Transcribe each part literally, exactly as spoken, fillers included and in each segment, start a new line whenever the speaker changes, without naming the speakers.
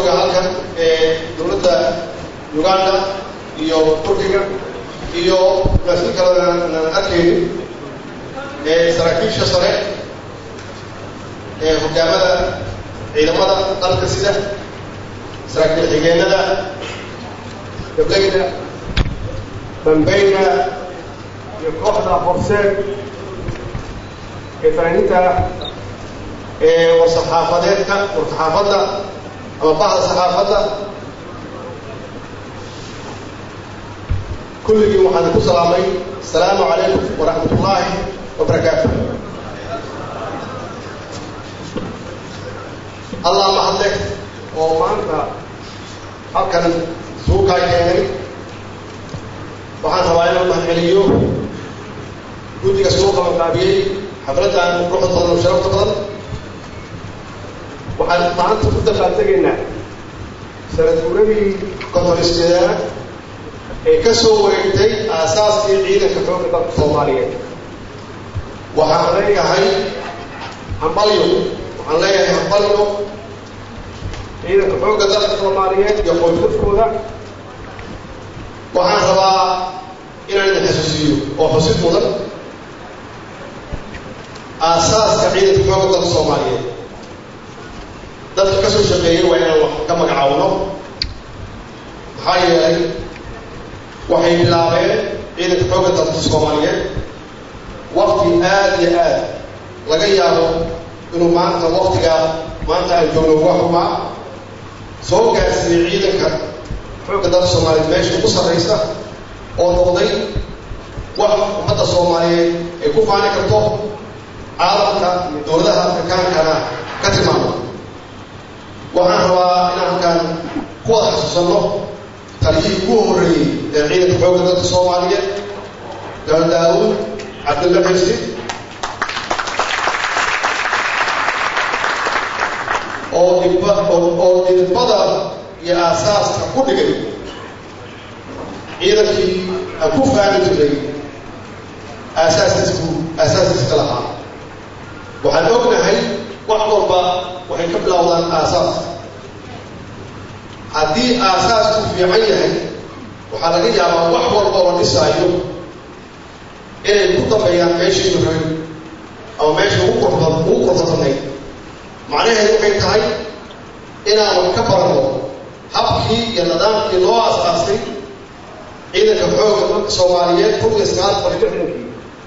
jooga halkan ee dowladda Uganda iyo Turkiga iyo mas'uul kale aan arkayno ee saraakiisha sare ee hogaamada ciidamada dalka sida saraakiil xigeenada gabdhayda bambayna iyo kooxda horseed ee fanaaniinta ee warsaxaafadeedka warsaxaafadda ama bahda saxaafadda kulligii waxaan ku salaamay assalaamu calaykum waraxmatullaahi wabarakaatuh allah mahadleh oo maanta halkan suuqa keenay waxaan rabaa inaan mahadceliyo guddiga soo qabanqaabiyey xafladdan ruuxda badan oo sharafta badan waxaan maanta ku dabaaltegaynaa sanad guuradii konfaristeeda ee ka soo wareegtay aasaaskii ciidanka xoogga dalka Soomaaliyeed waxaan leeyahay hambalyo waxaan leeyahay hambalyo ciidanka xoogga dalka Soomaaliyeed iyo qoysaskooda waxaan rabaa inaan idin xasuusiyo oo xusid mudan aasaaska ciidanka xoogga dalka Soomaaliyeed dadka ka soo shaqeeyay waa inaan wax ka magacaawno maxaa yeelay waxay bilaabeen ciidanka xoogga dalka Soomaaliyeed waqti aad iyo aad laga yaabo inuu maanta waqtiga maanta aan joogno waxuma soo gaarsiiyey ciidanka xoogga dalka Soomaaliyeed meesha ugu sarreysa oo noqday wax ummadda Soomaaliyeed ay ku faani karto caalamka iyo dowladaha Afrikaankana ka tilmaamo waxaan rabaa inaan halkan ku wada xasuusanno taliyihii ugu horreeyey ee ciidanka xoogga dalka Soomaaliyeed Gaal Daawud Cabdulla Xirsi oo dibba oo dibada iyo aasaaska ku dhigay ciidankii aan ku faani jiray aasaaskiisku aasaaskiiska lahaa waxaan ognahay wax walba waxay ka bilowdaan aasaas haddii aasaasku fiican yahay waxaa laga yaabaa wax walba oo dhisaayo inay ku dambeeyaan meeshii duray ama meesha ugu qorfad ugu qorfatanayd macnaheedu waxay tahay inaan wax ka barano habkii iyo nidaamkii loo aasaasay ciidanka xoogga dalka Soomaaliyeed kun iyo sagaal boqol iyo lixdankii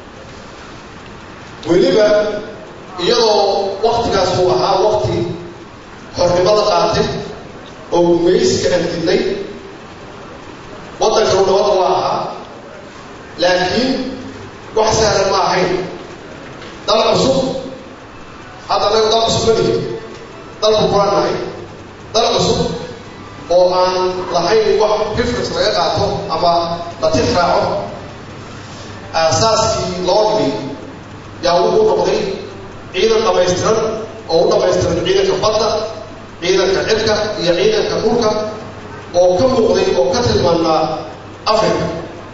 weliba iyadoo waqtigaas uu ahaa waqti xornimada qaatay oo gumaysiga aan didnay waddanka uu nabad waa ahaa laakiin wax sahlan ma ahayn dal cusub hadda anagu dal cusub ma nihin dalku kuraan nahay dal cusub oo aan lahayn wax reference laga qaato ama la tix raaco aasaaskii loo dhigay yaa wuxuu noqday ciidan dhamaystiran oo u dhamaystiran ciidanka badda ciidanka cirka iyo ciidanka dhulka oo ka muuqday oo ka tilmaanaa Afrika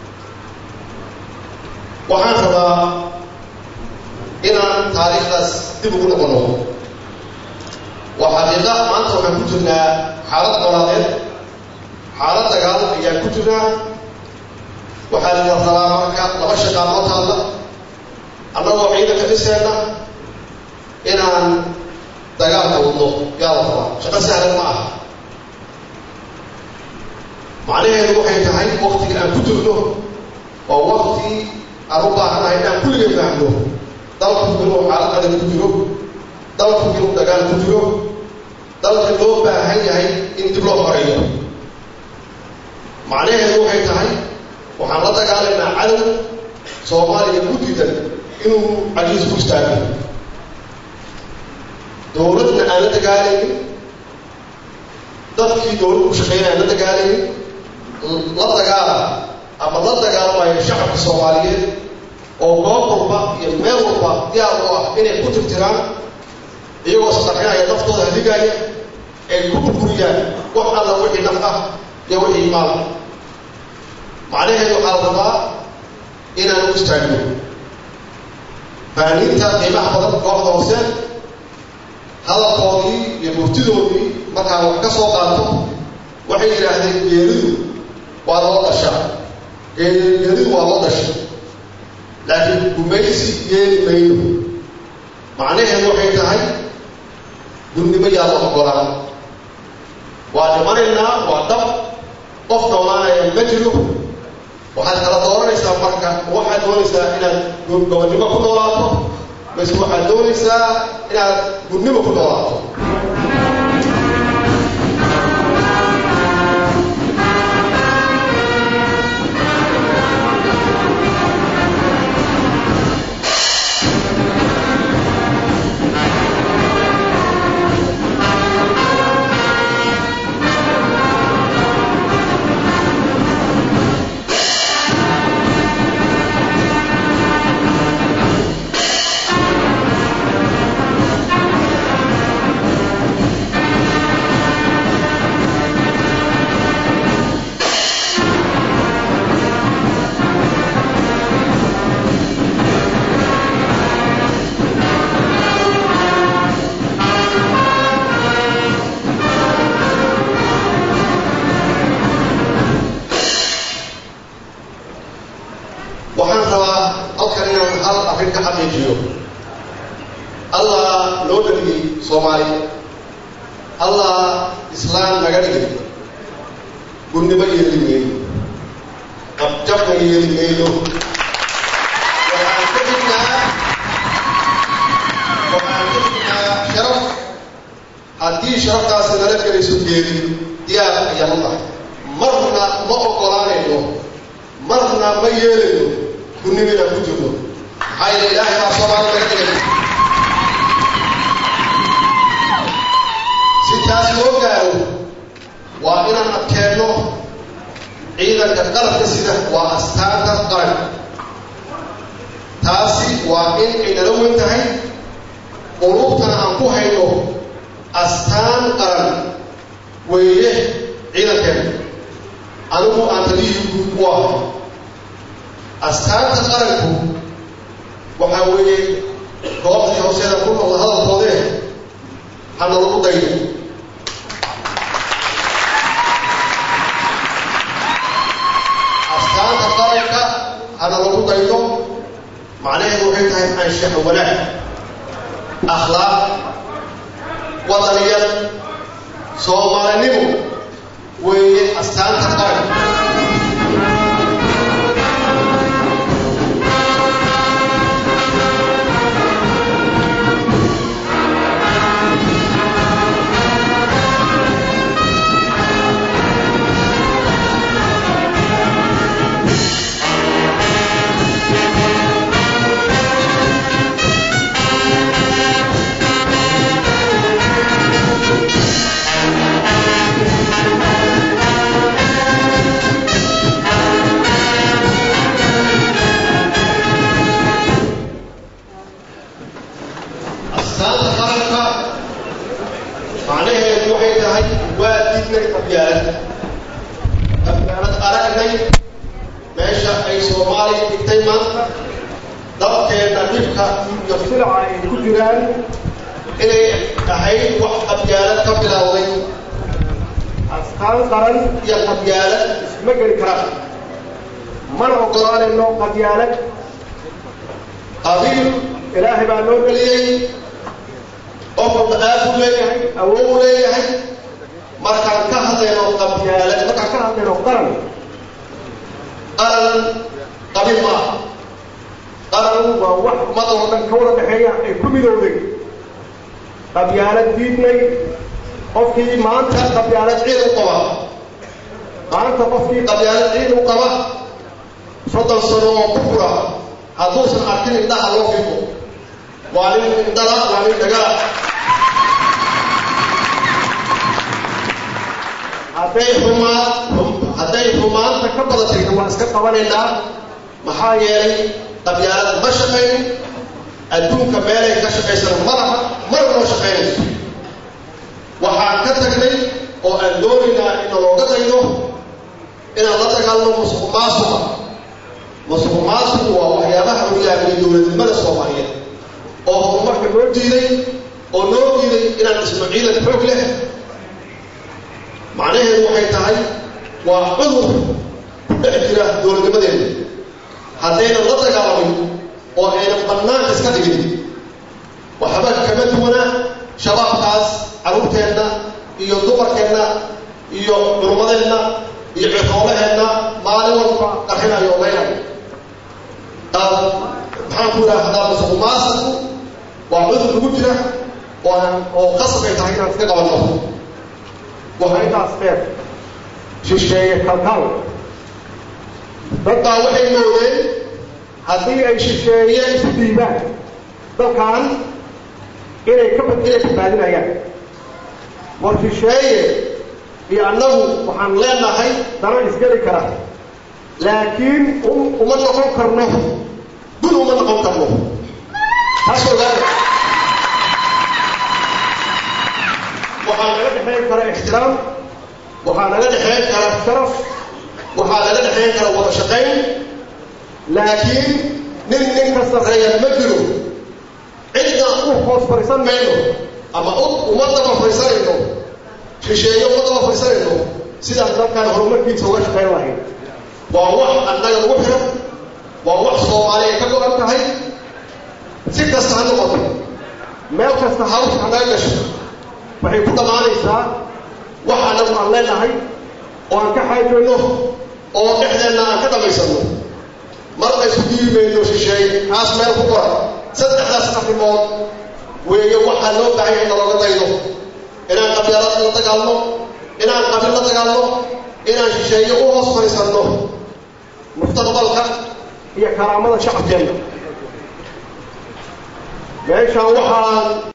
waxaan rabaa inaan taariikhdaas dib ugu noqono waa xaqiiqa maanta waxaan ku jirnaa xaalad colaadeed xaalad dagaal ayaan ku jirnaa waxaa la rabaa marka laba shaqaaloo taalla annagoo ciidanka dhiseenna inaan dagaalka wadno yaa la rabaa shaqo sahlan ma aha macnaheedu waxay tahay waqtiga aan ku jirno waa waqti aan u baahanahay inaan kulligeen fahmo dalku inuu xaalad adag ku jiro dalku inuu dagaal ku jiro dalka loo baahan yahay in dib loo xoreeyo macnaheedu waxay tahay waxaan la dagaalaynaa cadow Soomaaliya ku diidan inuu cadiis ku istaago dowladna aan la dagaalaynin dadkii dowladda u shaqeynaya la dagaalaynin la dagaala ama la dagaalamayo shacabka Soomaaliyeed oo goob walba iyo meel walba diyaar u ah inay ku tirtiraan iyagoo sadaqeynaya naftooda hadigaya ay ku burburiyaan wax alla wixii naf ah iyo wixii maal macnaheedu waxaa la rabaa inaan u istaagno fanaaniinta qiimaha badan kooxda hoose hadalkoodii iyo murtidoodii markaan wax ka soo qaato waxay yidhaahdeen geeridu waa loo dhashaa geeridu waa loo dhashay laakiin gumaysi yeeli mayno macnaheedu waxay tahay gudnimo yaa la ogolaan waa dhimanaynaa waa dab qof noolaanaya ma jiro waxaad kala dooranaysaa marka waxaad doonaysaa inaad gobonnimo ku noolaato base waxaad doonaysaa inaad gudnimo ku noolaato الله لو دغي Soomaali Allah Islam naga dhigay gudnimo yeelay ab jabka yeelay waxaan ka dhignaa waxaan ka dhignaa sharaf haddii sharaftaasi nala gelayso geeri diyaar ayaan u nahay marna ma ogolaanayno marna ma yeelayno gudnimada ku jirno maxaa yeelay ilaahay baa Soomaali naga dhigay taas loo gaaro waa inaan adkeeno ciidanka qalabka sida waa astaanta qaran taasi waa in ay nala weyn tahay qulubtana aan ku hayno astaan qaran weeye ciidankeena anigu aan taliyihii guud u ahay astaanta qaranku waxaa weeye goobtii hooseeda ku noqda hadalkoodee hana lagu dayno هذا لو ضيته معناه انه انتهى عن الشيخ ولا اخلاق وطنيه صومالنمو واستان تقارب قبيالك قبيل إلهي بعنون ليه أفضل آفو ليه أولو ليه مركان كهدينو قبيالك مركان كهدينو قرن قرن قبيل ما قرن ووح مضوطن كورة بحية كميلو ليه قبيالك ديدني قفكي ما أنت قبيالك عيد القوى ما أنت قفكي قبيالك عيد القوى صدر سنو كفرة هذوس الأركين إنها الله فيكم وعليم إندلا وعليم دجال هذي هما هذي هما تكبر شيء واسكت قوانينا محايل قبيلة مشقين أدون كبيرة كشقيسر مرة مرة مشقين وحركتك لي وأندورنا إن الوقت أيضا إن الله تقال مسخ ماسوما مسخ ماسوما وحيابها ويا من دولة المدى الصومالية وهم مركب نور ديني ونور ديني إن الإسماعيل الحق له macnaheedu waxay tahay waa cudur ku dhex jira dowladnimadeena haddaynan la dagaalamin oo aynan bannaanka iska dhigin waxba kama duwana shabaabkaas carruurteenna iyo dumarkeenna iyo culummadeenna iyo ciqoolaheenna maalin walba qarxinayo ogeynaya maxaan ku idhaahdaa musuqmaasuqu waa cudur lagu jira oo qasab ay tahay inaan iska qabanno waxaa intaas dheer shisheeye kalkaal dadbaa waxay moodeen haddii ay shisheeye isu dhiibaan dalkan inay ka inay badbaadinayaan war shisheeye iyo annagu waxaan leenahay danan isgeli kara laakiin uma noqon karno dul uma noqon karno taas ogaada waxaa naga dhexayn kara ixtiraam waxaa naga dhexayn kara sharaf waxaa naga dhexayn kara wada shaqayn laakiin nin nin ka sarreeya ma jiro cidna u hoos fariisan mayno ama uma daba fariisanayno shisheeye uma daba fariisanayno sidaan dalkan horumarkiisa uga shaqayn lahayn waa wax annaga lagu xiran waa wax soomaaliya ka go-an tahay si kasta ha noqoto meel kasta hawsha hanaga gasho waxay ku dhammaanaysaa wax annagu aan leenahay oo aan ka xaajoono oo dhexdeenna aan ka dhammaysanno marna isu dhiibi mayno shisheeye kaas meel ku qoran saddexdaas arrimood weeye waxaa loo baahan yahay nalooga daydo inaan qabyaalad la dagaalno inaan qabil la dagaalno inaan shisheeye u hoos fariisanno mustaqbalka iyo karaamada shacabkeenna meeshaan waxaan